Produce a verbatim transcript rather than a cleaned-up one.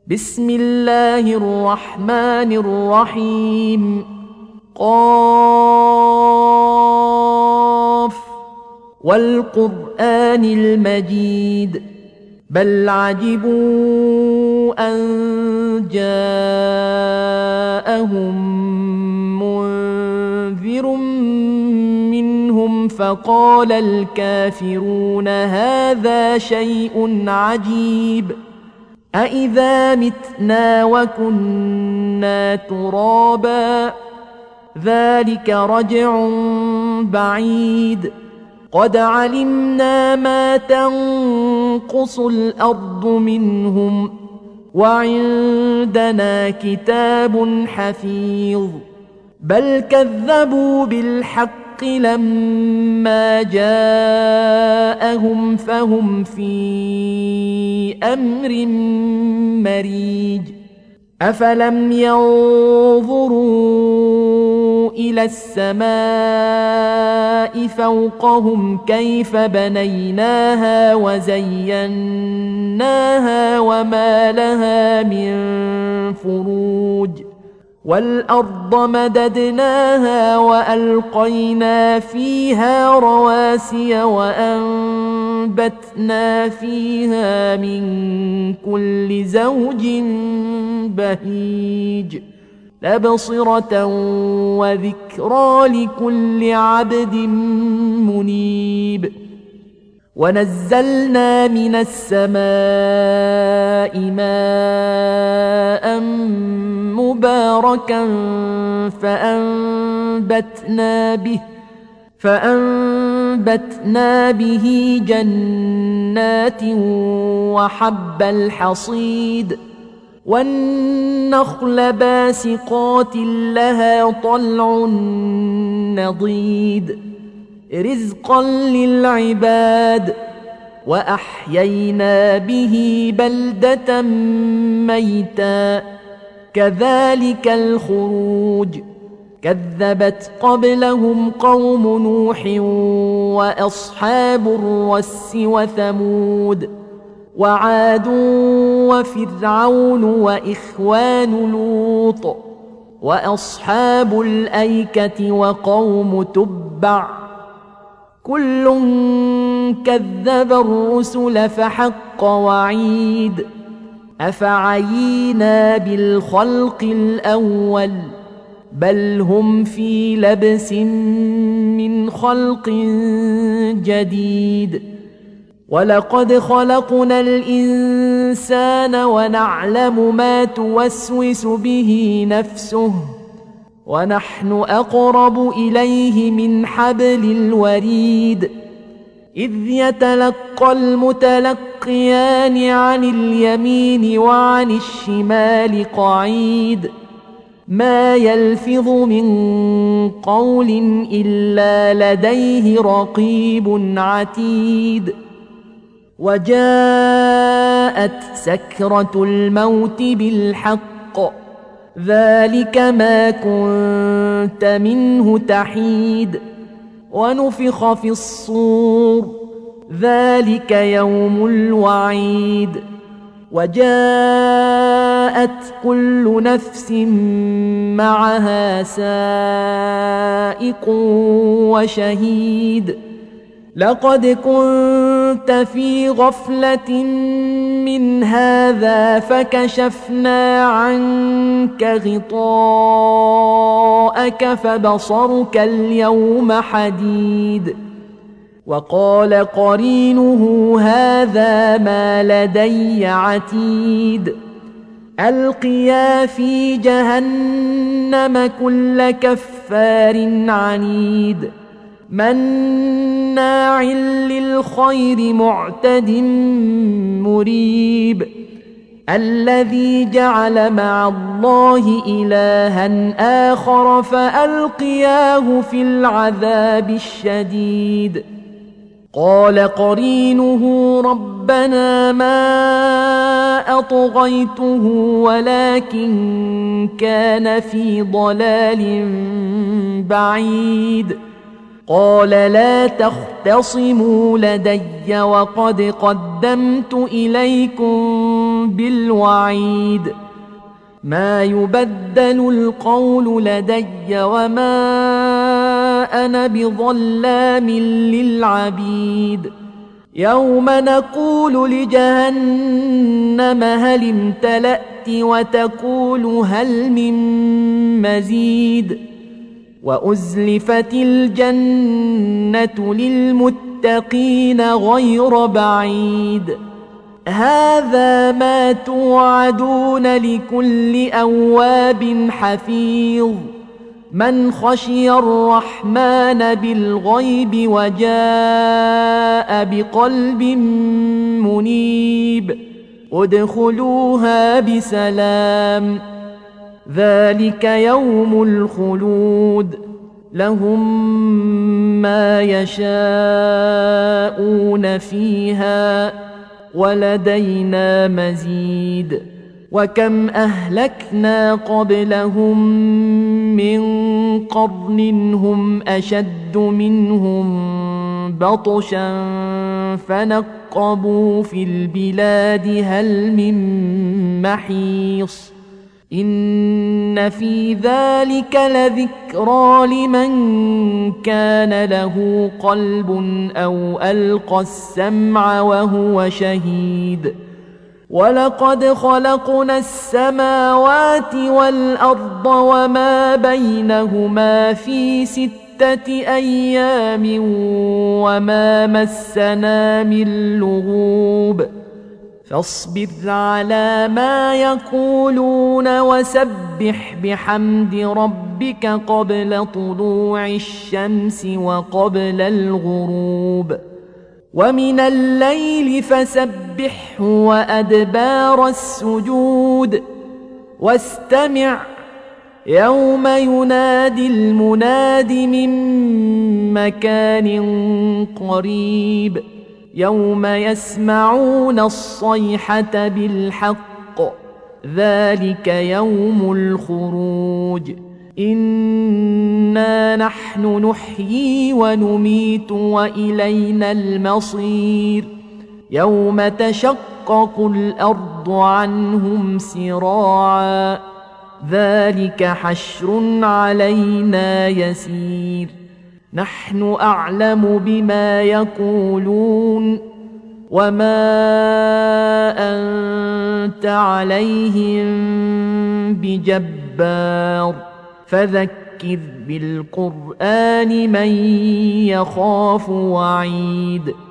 بسم الله الرحمن الرحيم قاف والقرآن المجيد بل عجبوا أن جاءهم منذر منهم فقال الكافرون هذا شيء عجيب أإذا متنا وكنا ترابا ذلك رجع بعيد قد علمنا ما تنقص الأرض منهم وعندنا كتاب حفيظ بل كذبوا بالحق لما جاءهم فهم في أمر مريج أفلم ينظروا إلى السماء فوقهم كيف بنيناها وزيناها وما لها من فروج والأرض مددناها وألقينا فيها رواسي وأنبتنا فيها من كل زوج بهيج تبصرة وذكرى لكل عبد منيب ونزلنا من السماء ماء مباركا فأنبتنا به فأنبتنا به جنات وحب الحصيد والنخل باسقات لها طلع نضيد رزقا للعباد وأحيينا به بلدة ميتا كذلك الخروج كذبت قبلهم قوم نوح وأصحاب الرس وثمود وعاد وفرعون وإخوان لوط وأصحاب الأيكة وقوم تبع كل كذب الرسل فحق وعيد أفعينا بالخلق الأول بل هم في لبس من خلق جديد ولقد خلقنا الإنسان ونعلم ما توسوس به نفسه ونحن أقرب إليه من حبل الوريد إذ يتلقى المتلقيان عن اليمين وعن الشمال قعيد ما يلفظ من قول إلا لديه رقيب عتيد وجاءت سكرة الموت بالحق ذلك ما كنت منه تحيد ونفخ في الصور ذلك يوم الوعيد وجاءت كل نفس معها سائق وشهيد لقد كنت في غفلة من هذا فكشفنا عنك غطاءك فبصرك اليوم حديد وقال قرينه هذا ما لدي عتيد ألقيا في جهنم كل كفار عنيد مناع للخير معتد مريب الذي جعل مع الله إلها آخر فألقياه في العذاب الشديد قال قرينه ربنا ما أطغيته ولكن كان في ضلال بعيد قال لا تختصموا لدي وقد قدمت إليكم بالوعيد ما يبدل القول لدي وما أنا بظلام للعبيد يوم نقول لجهنم هل امتلأت وتقول هل من مزيد وأزلفت الجنة للمتقين غير بعيد هذا ما توعدون لكل أواب حفيظ من خشي الرحمن بالغيب وجاء بقلب منيب ادخلوها بسلام ذلك يوم الخلود لهم ما يشاءون فيها ولدينا مزيد وكم أهلكنا قبلهم من قرن هم أشد منهم بطشا فنقبوا في البلاد هل من محيص إن في ذلك لذكرى لمن كان له قلب أو ألقى السمع وهو شهيد ولقد خلقنا السماوات والأرض وما بينهما في ستة أيام وما مسنا من لغوب فاصبر على ما يقولون وسبح بحمد ربك قبل طلوع الشمس وقبل الغروب ومن الليل فسبحه وأدبار السجود واستمع يوم ينادي المناد من مكان قريب يوم يسمعون الصيحة بالحق ذلك يوم الخروج إنا نحن نحيي ونميت وإلينا المصير يوم تشقق الأرض عنهم سراعا ذلك حشر علينا يسير نحن أعلم بما يقولون وما أنت عليهم بجبار فذكر بالقرآن من يخاف وعيد